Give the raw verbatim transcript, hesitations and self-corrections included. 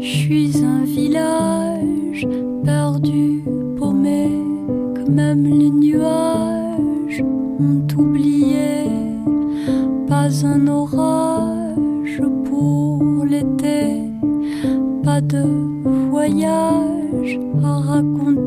Je suis un village perdu, paumé, que même les nuages ont oublié. Pas un orage pour l'été, pas de voyage à raconter.